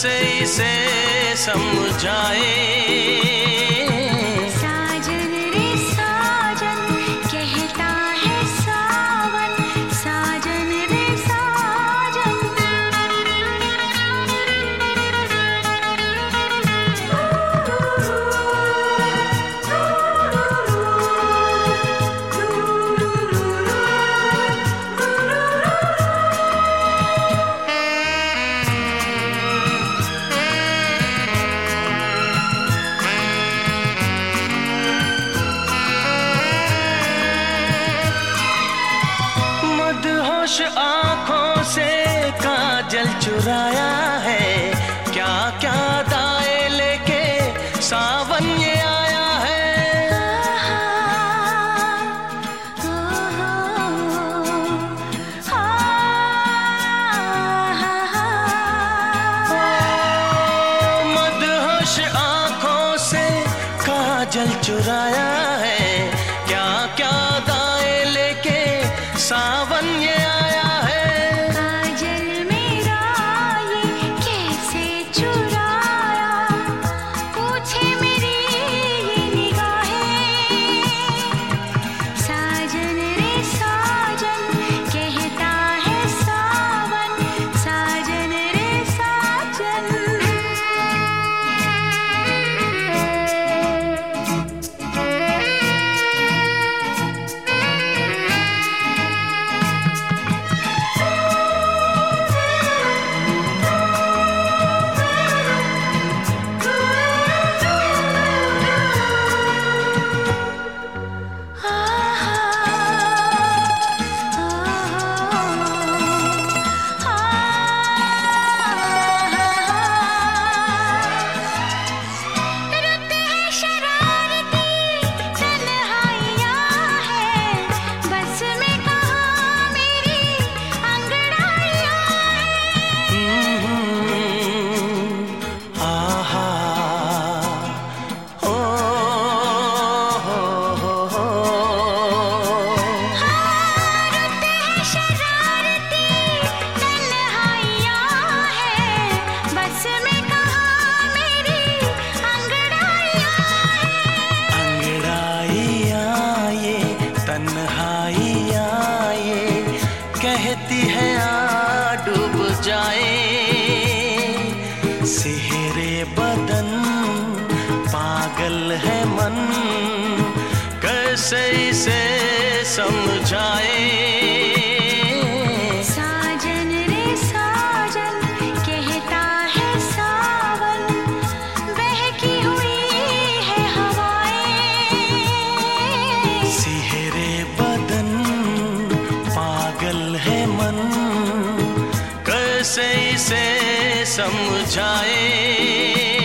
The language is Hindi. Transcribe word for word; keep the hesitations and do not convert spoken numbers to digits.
कैसे इसे समझाए। होश आँखों से काजल चुराया है, क्या क्या दाए लेके सावन ये आया है। मदहोश आँखों से काजल चुराया है, क्या क्या दाए लेके सावन ये आया है। काजल मेरा ये कैसे चुराया, पूछे मेरी ये निगाहें। साजन रे साजन कहता है सावन, साजन रे साजन। तन्हाइयाँ ये कहती है आ डूब जाए। सिहरे बदन पागल है मन, कैसे इसे समझाए। साजन रे साजन कहता है सावन, बहकी हुई है हवाएं। सिहरे बदन पागल है मन, कैसे इसे समझाए।